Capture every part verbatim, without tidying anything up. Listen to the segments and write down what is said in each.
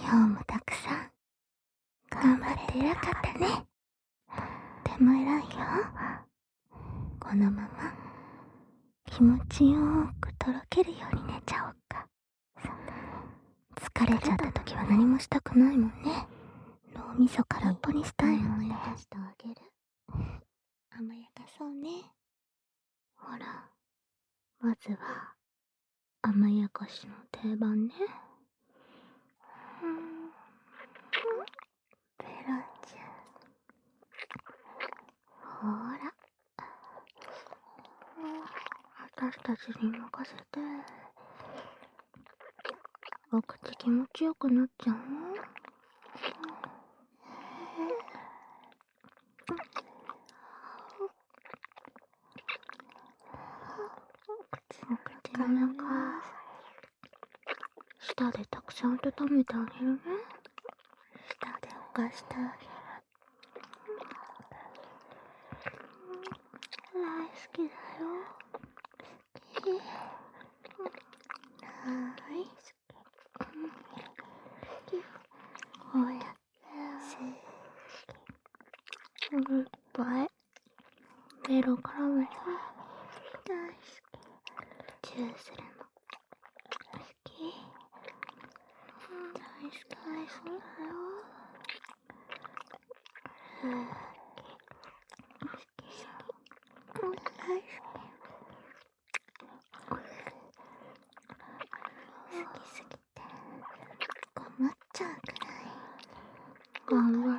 今日もたくさん頑張って偉かったね。でも偉いよ。このまま気持ちよーくとろけるように寝ちゃおうか。疲れちゃった時は何もしたくないもんね。脳みそ空っぽにしたいもんね。甘やかしてあげる。甘やかそうね。ほら、まずは甘やかしの定番ね。うん、ペロちゃん。ほら、私たちに任せて。お口気持ちよくなっちゃうの？お口の中、舌でたくさん温めてあげるね。舌で浮かしてあげる。大好きだよ。好き。大好き。こうやって好き。いっぱいベロからめて大好き。チューするの好き。大好き大好きだよ。好き好き好き。大好き。好きすぎて困っちゃうくらい頑張って。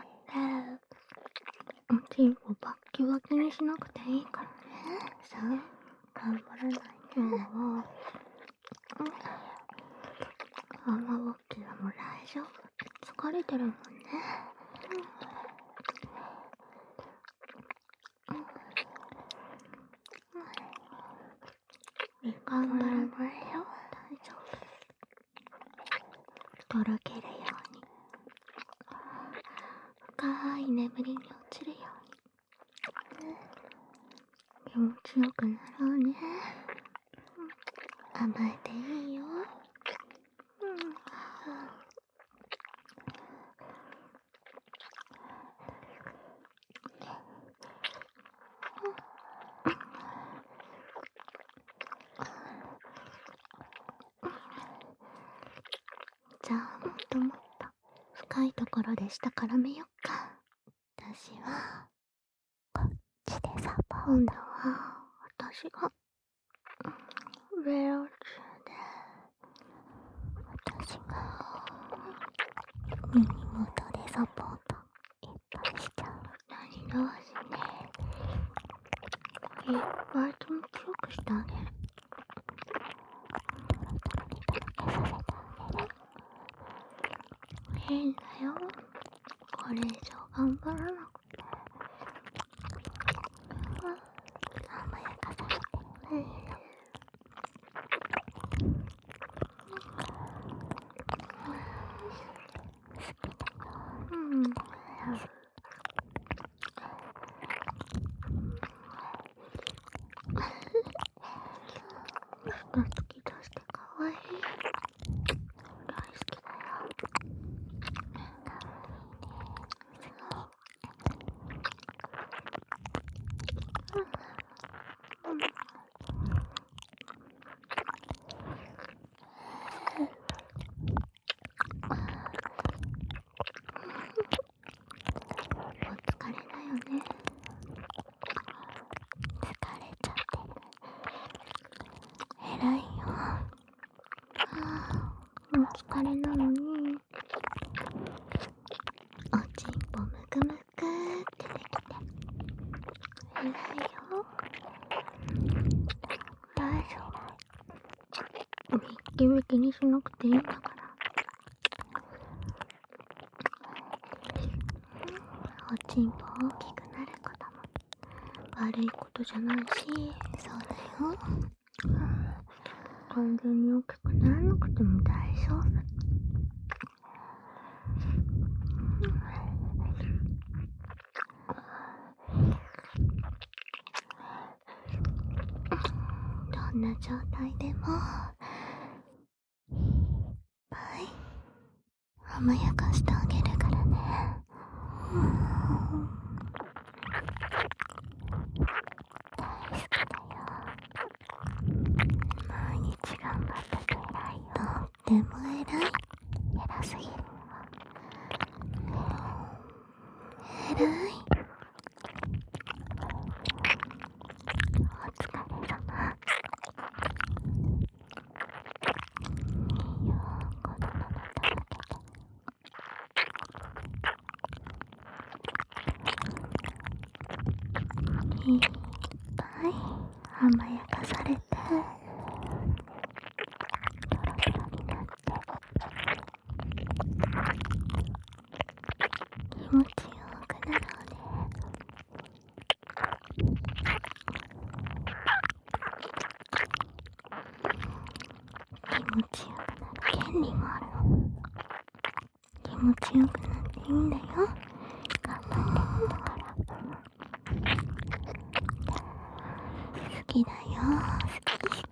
おちんぽバッキバキにしなくていいからね。さあ、頑張らないで。もう雨ぼっきはもう大丈夫。疲れてるもんね。頑張らないよ。大丈夫。とろけるように深い眠りに落ちるように気持ちよくなろうね。甘えていいよ。じゃあもっともっと深いところで下から見よっか。私はこっちでサポート。今度は私がベロチュで私が耳元でサポートいっぱいしちゃう。何どうしていっぱい気持ちよくしてあげる。変だよ。これ以上頑張らなくて。甘やかされてるね。うん。舌突き出してかわいい。大好きだよ。お疲れだよね。疲れちゃってる。偉いよ。はあ、お疲れなのにおちんぽむくむくってできて偉いよ。大丈夫。ミッキミキにしなくていいんだから。おちんぽ大きくなることも悪いことじゃないし、そうだよ。完全に大きくならなくても大丈夫。どんな状態でもいっぱい甘やかしてあげるからね。大好きだよ。毎日頑張ってて偉いよ。とっても偉い。偉すぎる。偉い。お疲れ様。いいよ、このままとろけて。いっぱい甘やかされて、トロトロになって、気持ちよくなろうね。気持ちよくなる権利もあるの。気持ちよくなっていいんだよ。頑張ってるんだから。好きだよ。好き好き。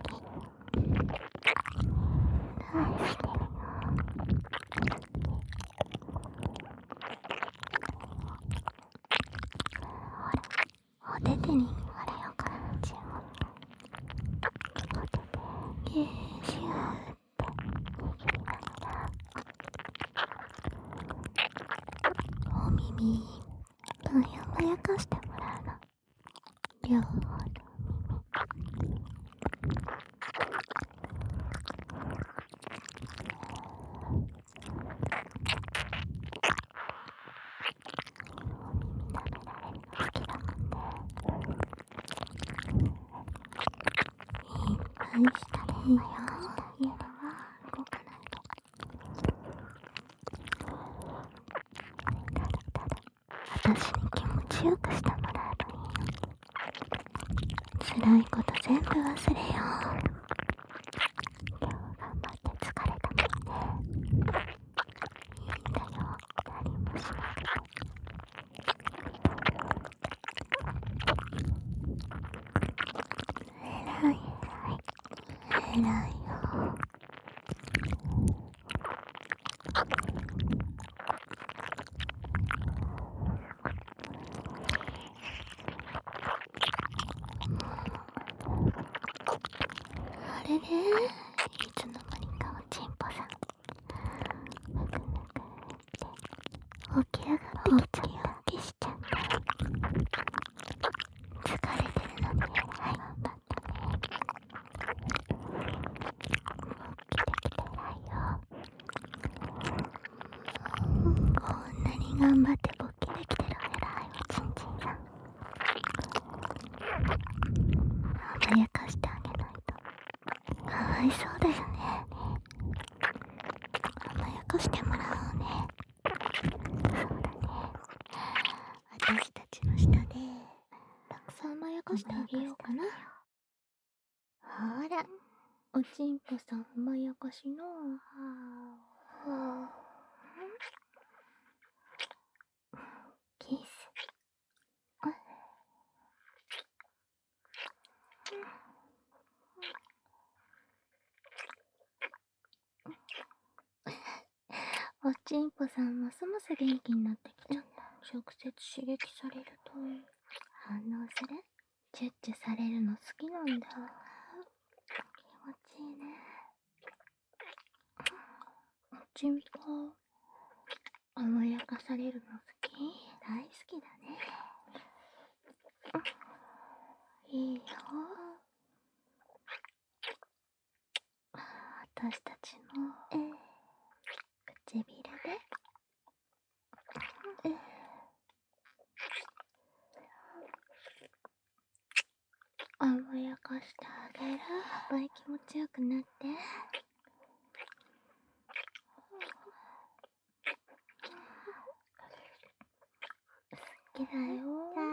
大好きだよ。ほら、お手手に言われようか。注文。お手手、ギューシューって握りながら、お耳いっぱい甘やかしてもらうの。両方の耳。舐められるの好きだもんね。いっぱいしたれいいよ。家では動かないで。ただただ私に気持ちよくしてもらえばいいの。辛いこと全部忘れよう。今日頑張って疲れたもんね。いいんだよ、何もしなくて。偉い偉い偉いよ。あれれ、いつの間にかおちんぽさんぬくぬくって起き上がってきちゃった起きしちゃった疲れてるのに偉い頑張ったね。起きてきて偉いよ。こんなに頑張って勃起できてる偉いおちんちんさん。甘やかしてあげないとかわいそうだよね。甘やかしてもらおうね。そうだね。私たちの下でたくさん甘やかしてあげようかな。ほら、おちんぽさん甘やかしの。キス。おちんぽさんますます元気になってきちゃった。直接刺激されると反応する？チュッチュされるの好きなんだ。気持ちいいね。おちんぽ甘やかされるの好き？大好きだね。いいよ。私たちの唇で甘やかしてあげる。いっぱい気持ちよくなって。好きだよ。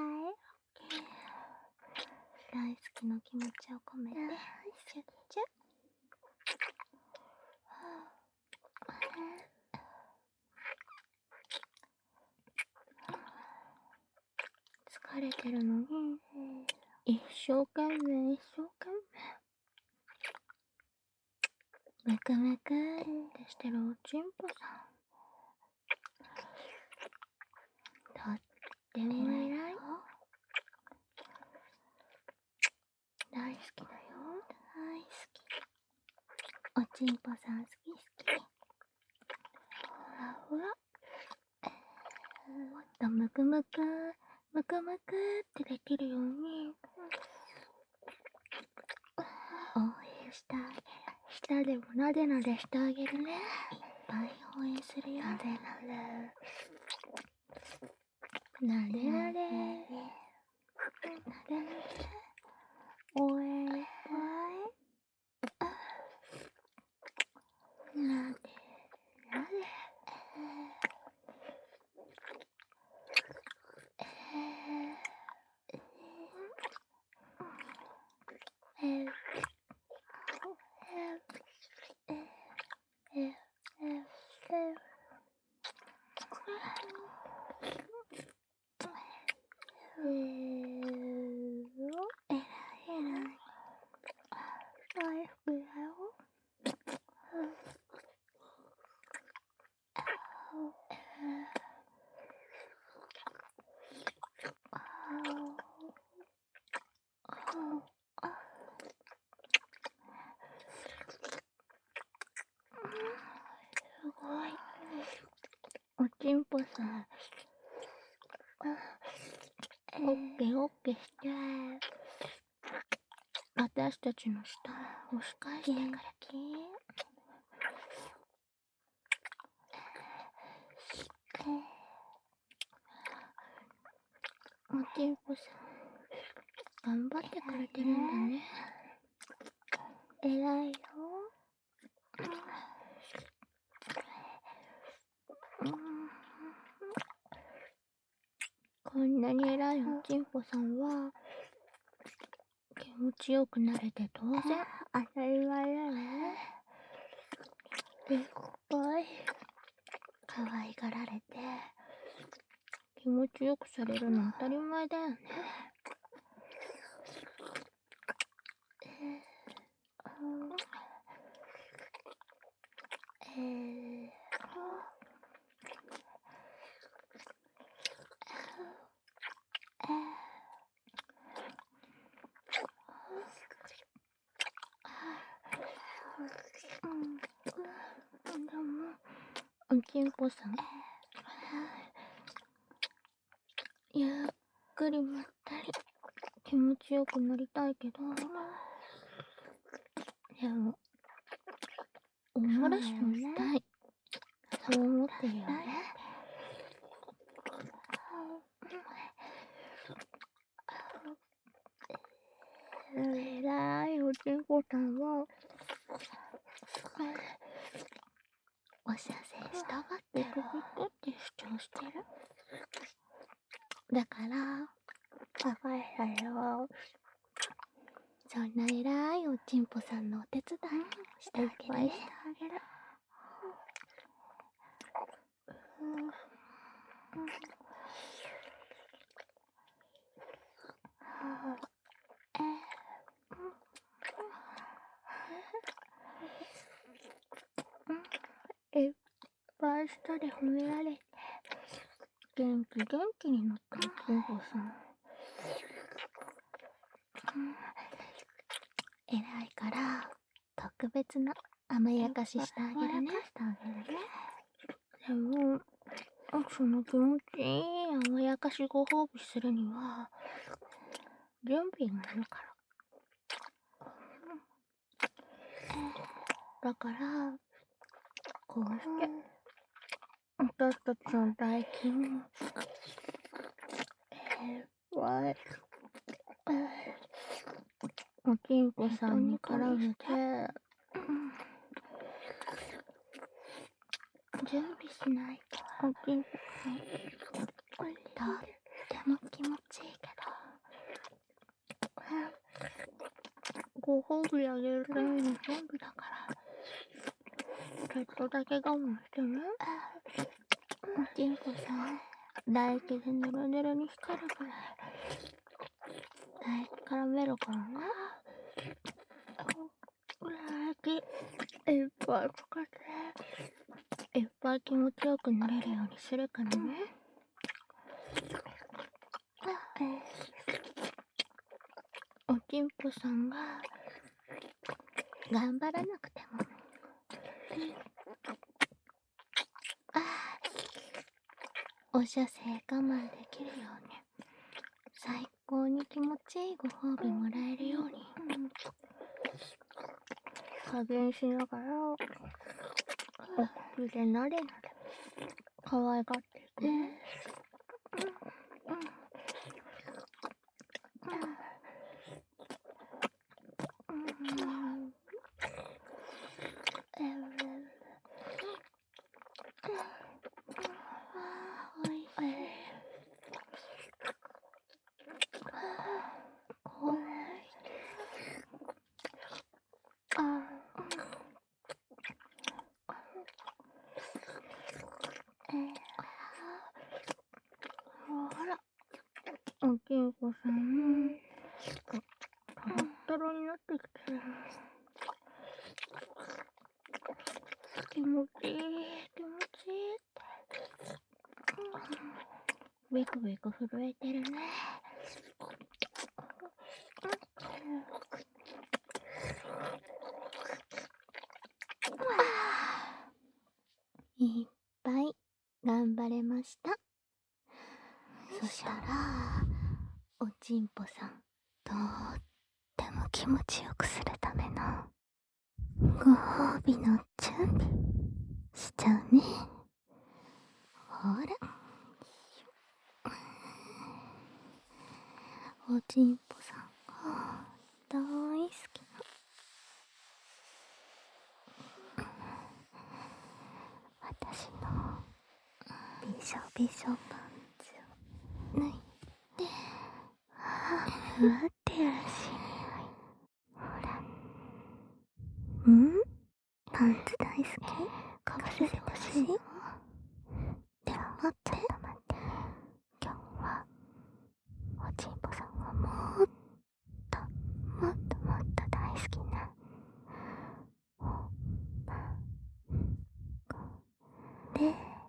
大好きの気持ちを込めてチュッチュッ。疲れてるのに一生懸命一生懸命むくむくってしてるおちんぽさん。 でも偉いよ。大好きだよ。大好き。おちんぽさん好き好き。ほらほら。もっとむくむく、むくむくってできるように、応援してあげる。舌でもなでなでしてあげるね。いっぱい応援するよ。なでなで。なでなで。なでなで。応援いっぱい。なでなで。おちんぽさん、オッケーオッケーして、私たちの舌を押し返してくれて。おちんぽさん、頑張ってくれてるんだね。偉いよ。こんなに偉いおちんぽさんは気持ちよくなれて当然。当たり前だよね。いっぱい可愛がられて気持ちよくされるの当たり前だよね。えーおちんぽさん、ゆっくりまったり気持ちよくなりたいけど、でもおもらしもしたい。そう思ってるよね。えらいおちんぽさんはお射精したがってる。ピクピクって主張してる。だからバカだよ。そんな偉いおちんぽさんのお手伝いしてあげるね。いっぱい舌で褒められて元気元気になったおちんぽさん。偉いから特別な甘やかししてあげるね。でもその気持ちいい甘やかしご褒美するには準備がいるから。だからこうして私たちの大金えー、わいおちんぽさんに絡めて準備しないと。おちんぽさんとっても気持ちいいけどご褒美あげるための準備だからちょっとだけ我慢してね。おちんぽさん唾液でぬるぬるに光るくらい唾液からめるからね。唾液いっぱい使っていっぱい気持ちよくなれるようにするからね。 おちんぽさんが頑張らなくても、あお射精我慢できるように、最高に気持ちいいご褒美もらえるように、加減しながらお口でなでなで可愛がっていくね。おちんぽさん、トロットロになってきてる。気持ちいい、気持ちいいって。ビクビク震えてるね。いっぱい頑張れました。そしたら、おちんぽさん、とっても気持ちよくするためのご褒美の準備しちゃうね。ほら、おちんぽさんが大好きな私のびしょびしょパンツを脱いで、ふわってやらしい。ほら、ん？パンツ大好き？かぶせてほしい？では待って、待って。今日はおちんぽさんがもっともっともっと大好きなおまんこで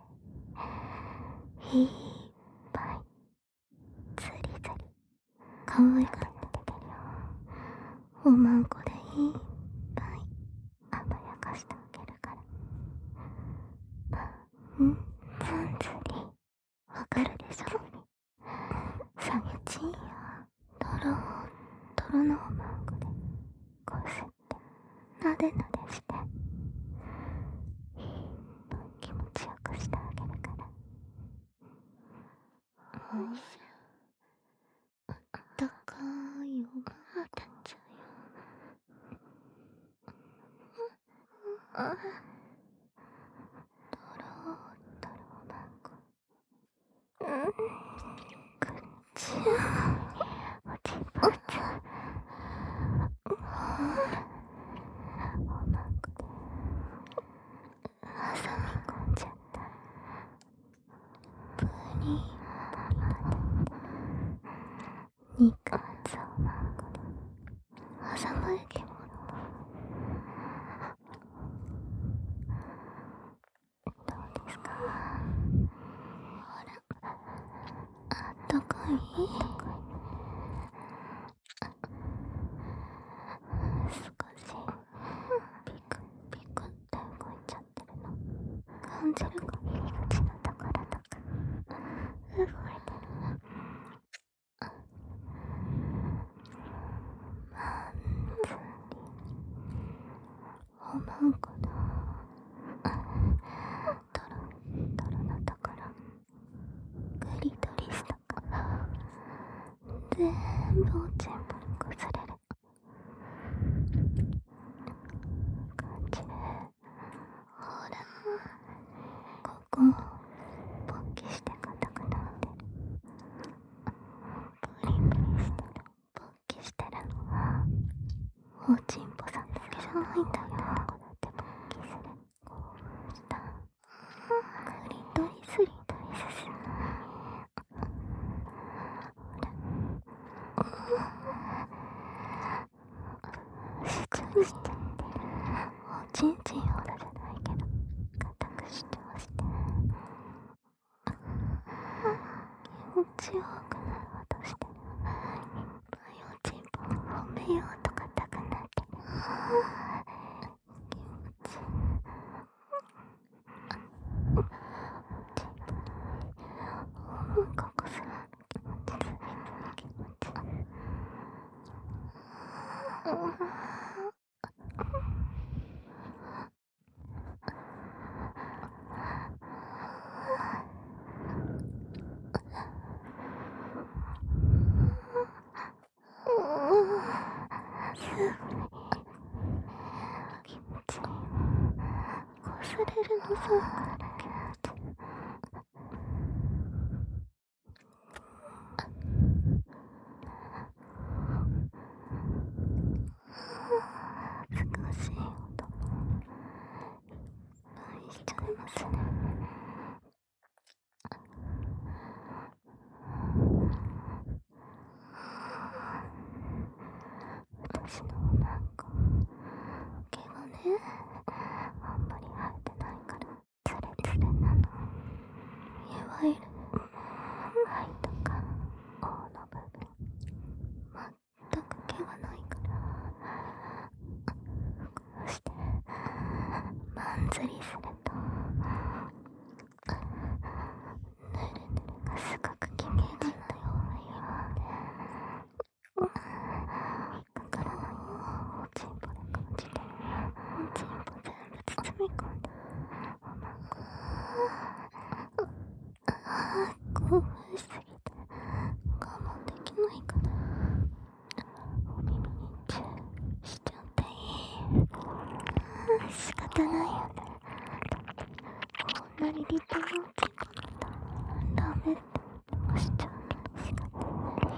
いっぱいつりつり可愛がってあげてるよ。おまんこでいっぱい甘やかしてあげるから。パンツりわかるでしょ？さげちんやとろとろのおまんこでこうせってなでなでしていっぱい気持ちよくしてあげるから。おいしょ。あったかいおまんこたちゃうよ。あとろとろおまんこ。うん。くちゅおちんぽちゃん。おまんこで挟み込んじゃった。プリン肉厚おまんこで挟まれてもどうですか？ほら、あったかい？少しピクピクって動いちゃってるの感じるか？入り口のところとか動いてる。まんずりおまんこのトロトロのところ、クリトリスとか全部おちんぽにこすれる感じで、ほらここポッキして硬くなってる。プリプリしてる。ポッキしてるのはおちんぽさんだけじゃないんだよ。こうやってポッキする。こうしたクリトリスリトリスする。主張しちゃってる。おちんちんほどじゃないけど固く主張して気持ちよくなろうとして気持ちいいよ。こすれるのそうから気持ちいい。少しい音もいっぱいしちゃいますね。私のなんか毛がね、あんまり生えてないからツレツレなの。いわゆる肺とか尾の部分、全く毛がないから、こうしてマンズリするとヌルヌルがすごく気持ちいいんだよ。だからおちんぽで感じて、おちんぽ全部包み込んでおまんこ。あー、興奮しすぎて我慢できないから、お耳にチューしちゃっていい。仕方ないよね。こんなに立派なおちんぽなんだ、ダメって押しちゃう。仕方ない。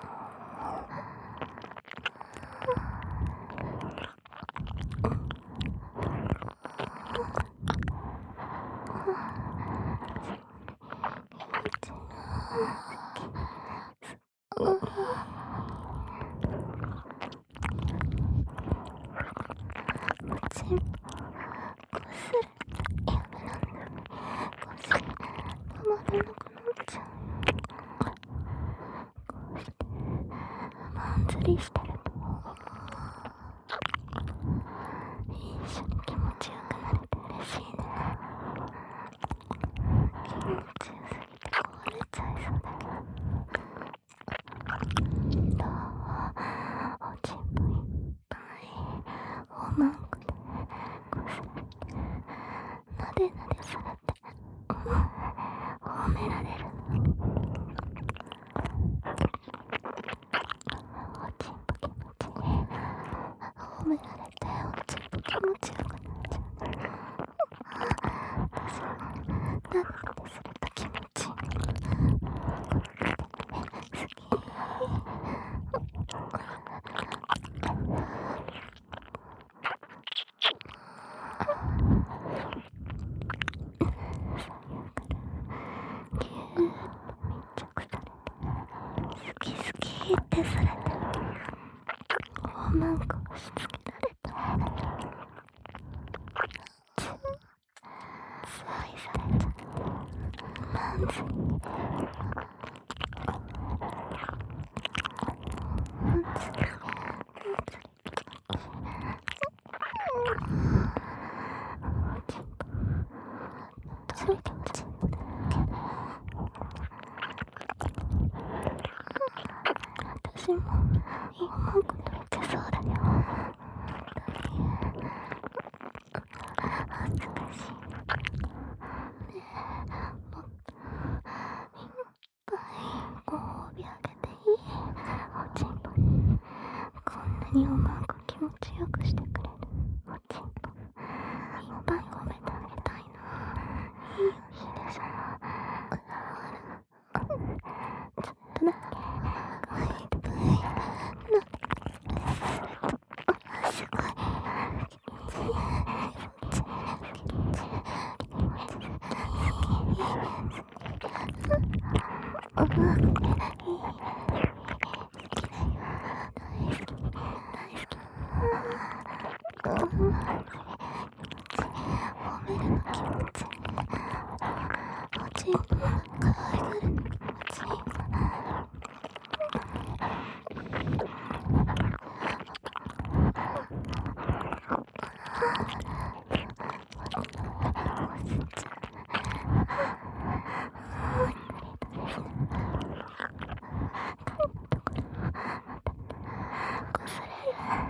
おちんぽこする。やめらんない。こする。止まらなくなっちゃうよ。こうしてマンズリしてると一緒に気持ちよくなれて嬉しいね。気持ちよすぎて壊れちゃいそうだけど。どう？おちんぽいっぱいおまんこでこすられて、なでなでされて、褒められるの。おちんぽ気持ちいい。褒められておちんぽ気持ちよくなっちゃう。私もなでなですると気持ちいい。好き。ぎゅーって密着されて、好き好きってされて、おまんこ押し付けられて、チューツ愛されちゃう。マンズリマンズリマンズリおちんぽそれでおちんぽだけど、私もおまんこ取れてそうだよ。恥ずかしい。ねえ、もっといっぱいご褒美あげていい？おちんぽにこんなにおまんこ気持ちよくしてくれるおちんぽいっぱい褒めてあげたいの。いいよ、いいでしょ。ほら、ちょっとだけいっぱいなってすごい気持ちいい。気持ちいい。気持ちいい。気持ちいい。好き。うん。いい。好きだよ。大好き。大好き。うん。褒めるの気持ちいい。おちんぽ可愛がるの気持ちいい。こすれる。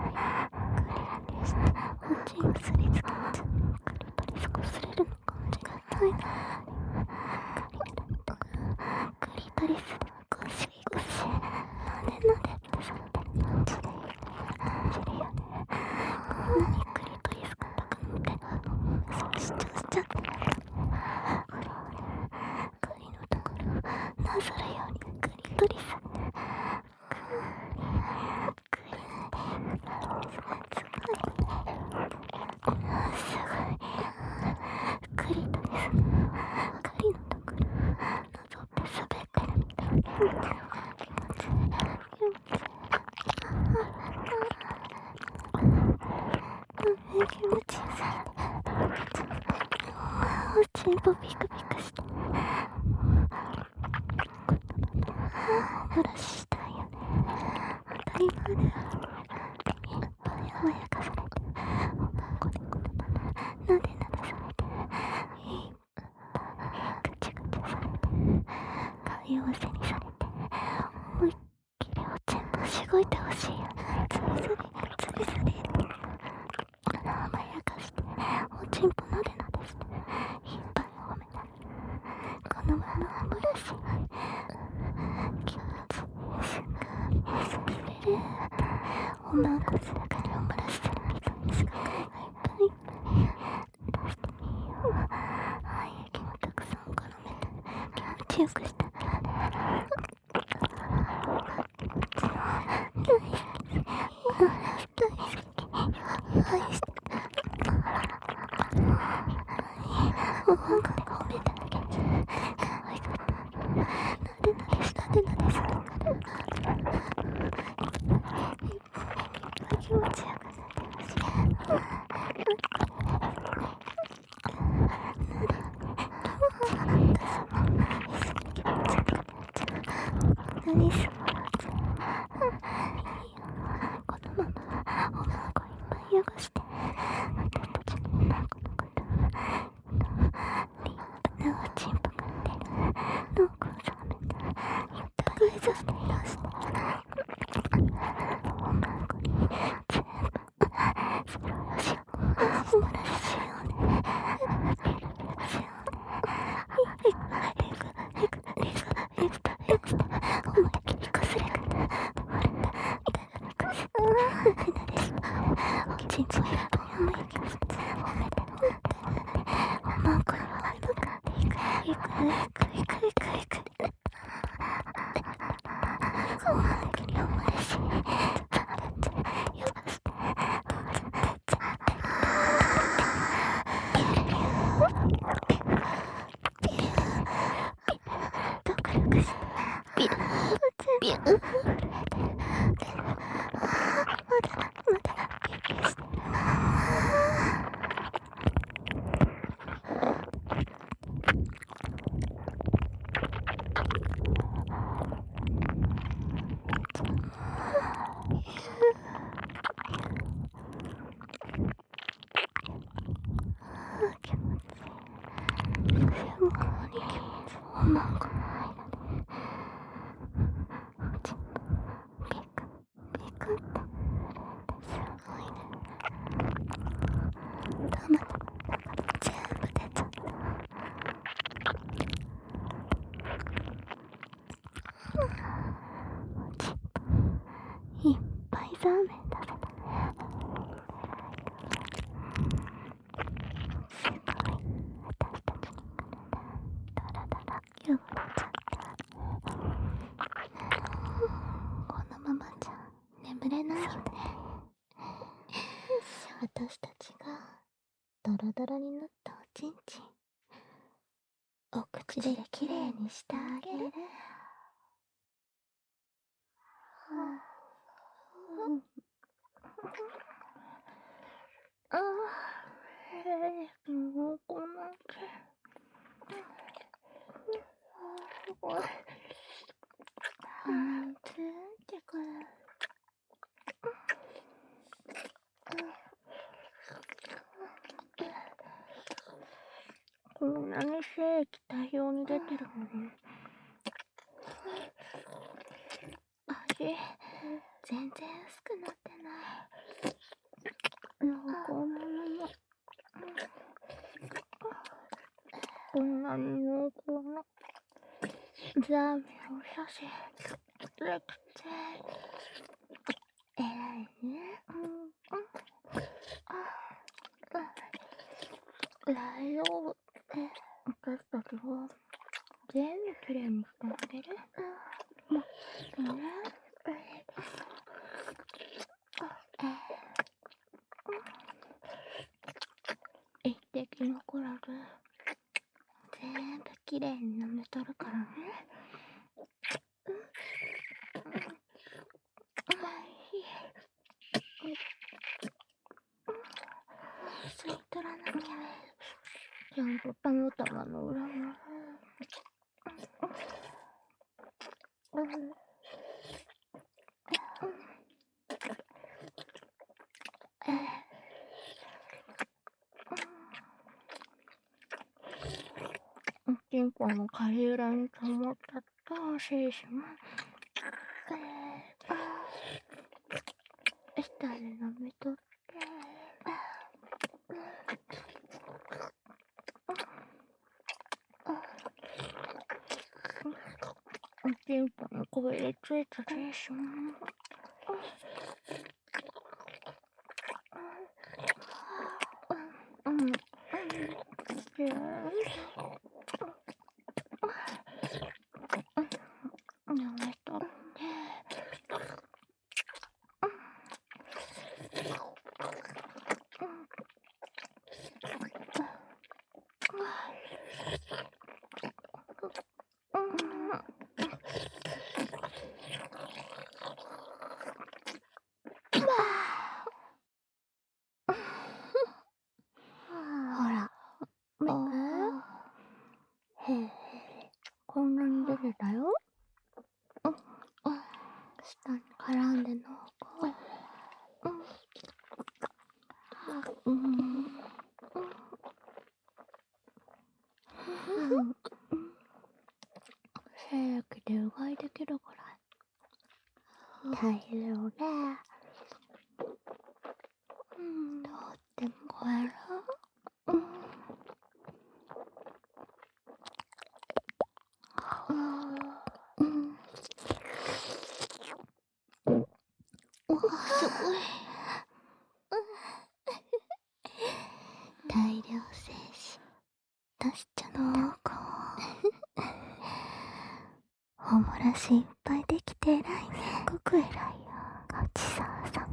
んぽピクピクしてブラシしたいよね。当たり前だよ。いっぱい甘やかされてコテコテなでなでされていっぱいぐちぐちされて会話せにされて思いっきりおちんぽしごいてほしいよね。つりつりつりつり甘やかしておちんぽなでなでしていっぱい褒めてこのままブラシ気持ちいい瞬間にさせるおまんこするからお漏らしてるみたいですがいっぱいいっぱい出してみよう。はい液もたくさん絡めて気持ちよくしてあげる。大好き大好き大好きおまんこで褒めてあげる。可愛かった。なでなでしなでなでするからいっぱい気持ちよくなってほしい。何すもらっていいよ。このままおまんこいっぱい汚して私たちのおまんこのこと立派なおちんぽが出る濃厚さめたいっぱい出して出しておまんこに全部それをよしお漏らししようね。ピルピルしようね。いくいくいくいくいくいく思いっきりこすれくる。ほれだこすなでなでしおちんぽいっぱい思いっきりして褒めて褒めておまんこには向かっていくいくいくいくいくいくおまんこにお漏らし汚して独力してビルビル震えてるまだまだビュービューしてる。気持ちいい。すごい気持ちいい。おまんこの間でおちんぽピクピクってすごいね。たま全部出ちゃった。おちんぽいっぱいザーメン出せたね。すごい私たちの体ダラダラ汚れちゃった。このままじゃ眠れないよね。私たちがダラダラになったおちんちんお口できれいにしてあげる。ああ、もうこんなすごい。うん、つーんってくる。こんなに精液大量に出てるのに味全然薄くなってない。なんかこのままこんなに濃厚なザーメンをさせできて偉いね。うんうん大丈夫。私たちは全部きれいにしてあげる。もっとね。一滴残らず全部きれいに舐めとるからね。吸い取らなきゃ。じゃあもんとたまたまの裏が。チンコのかゆらにと思ったと、精子も、下で舐めとって、チンポの声でついた精子も、うん、うん、舐めとって、ほら、見て。へえ、こんなに出てたよ。下に絡んでのこう。うん。精液でうがいできるぐらい大量で、うん、とってもこえる。うん。うん。うわ、すごい。大量精子出しちゃった。おもらしいっぱいできて偉いね。すごく偉いよ。ごちそうさ